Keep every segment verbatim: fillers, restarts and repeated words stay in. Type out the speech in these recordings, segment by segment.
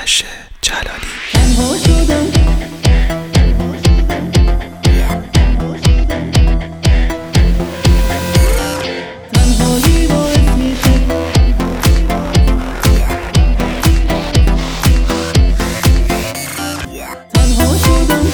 آرش جلالی. تنها شدم تنهایی باعث میشه تنها شدم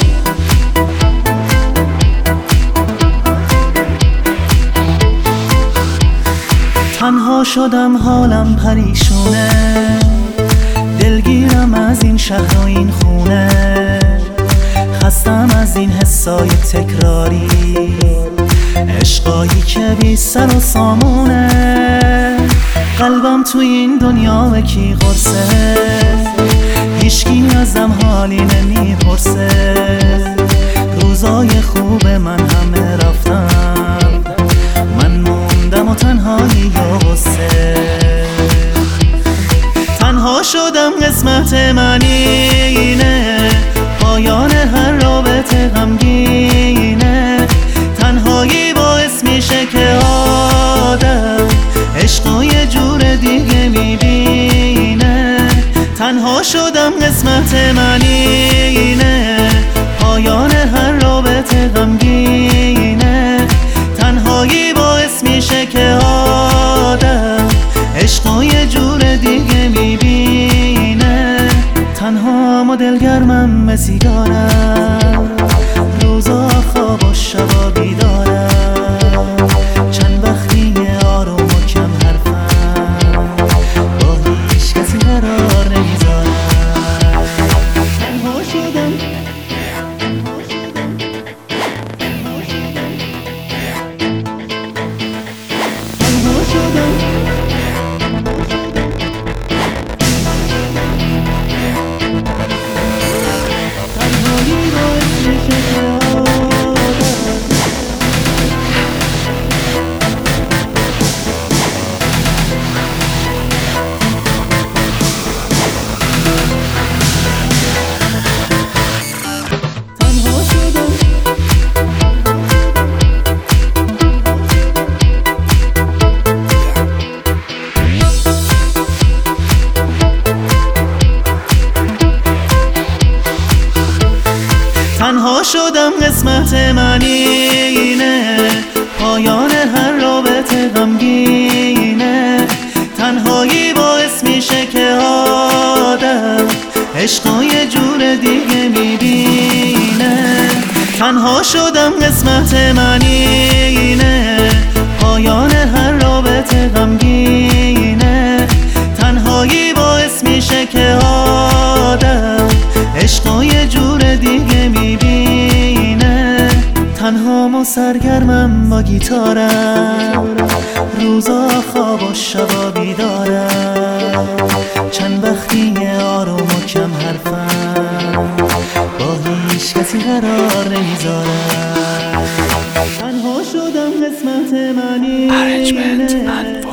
تنها شدم حالم پریشونه، دلگیرم از این شهر و این خونه، خستم از این حسای تکراری، عشقایی که بی سر و سامونه، قلبم توی این دنیا به کی قرصه، هیچکی ازم حالی نمیپرسه، روزای خوب من همه رفتن، من موندم و تنهایی و غصه، تنها شدم قسمت من اینه، پایان هر رابطه غمگینه، تنهایی باعث میشه که آدم عشقو یه جور دیگه میبینه، تنها شدم قسمت من اینه، پایان هر رابطه غمگینه، تنهایی باعث میشه که آدم عشقو یه جور دیگه میبینه، تنها و دلگرمم مسیگارم، روزا خواب و شبا بیدارم، چند وقتی آروم و کم حرفم، با هیچ کسی قرار نمیذارم، تنها شدم تنها شدم تنها شدم قسمت من اینه، پایان هر رابطه غمگینه، تنهایی باعث میشه که آدم عشقو یه جور دیگه میبینه، تنها شدم قسمت من اینه، پایان هر رابطه غمگینه، تنهایی باعث میشه که آدم عشقو یه جور دیگه میبینه، تنها و سرگرمم با گیتارم، روزا خواب و شبا بیدارم، چند وقتی آروم و کم حرفم، با هیچ کسی قرار نمیذارم، تنها شدم قسمت من اینه.